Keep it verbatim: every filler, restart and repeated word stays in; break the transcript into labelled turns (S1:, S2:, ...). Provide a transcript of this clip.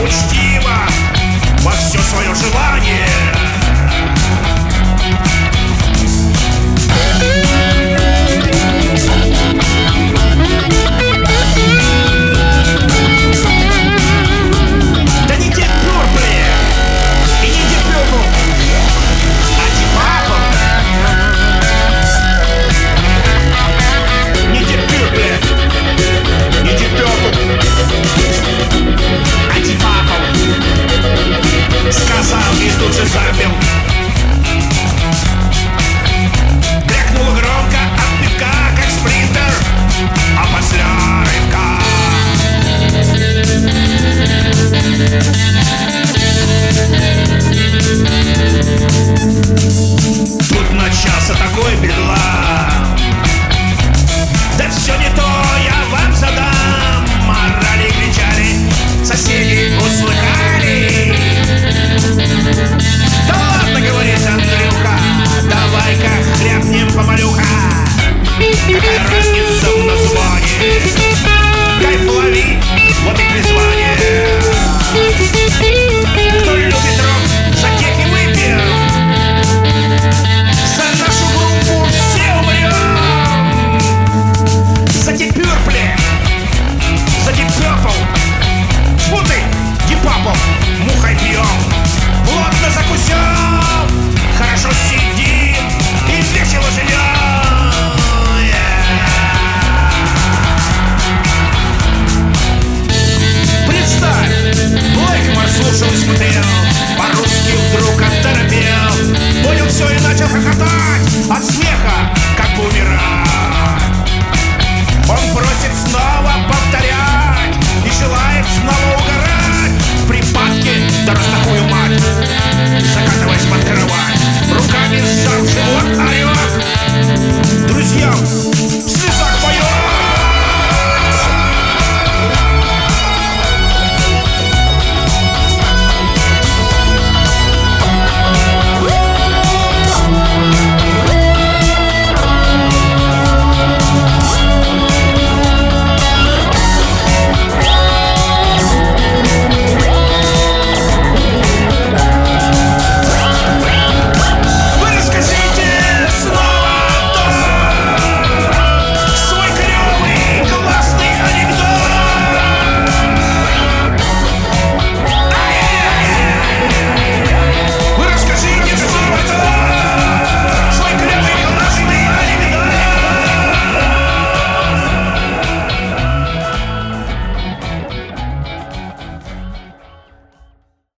S1: учтиво во все свое желание. Да не те Purple и не те Purple, а те Purple. Не те Purple, не те Purple, а те Purple. Сказал и тут же запил. Брякнуло громко от пивка, как спринтер, а после рывка тут начался такой бедлам. Да все не то, я вам задам. Орали и кричали, соседи услыхали. Да ладно, говорит Андрюха, давай-ка хряпнем помалюха. Какая разница в названии? Кайф лови, вот и призвание. Кто любит рок, за тех и выпьем. За нашу группу все умрем. За те Purple, за те Purple, фу ты, Deep Purple, мухой пьем. Плотно закусем, хорошо сидим и весело живем. Представь, Блэкмор слушал и смотрел, по-русски вдруг оторопел, понял все и начал хохотать от смеха, как бы умирать. Он просит снова повторять и желает снова угорать в припадке, да раз такую мать, закатываясь под кровать, руками сжав живот орет. Друзьям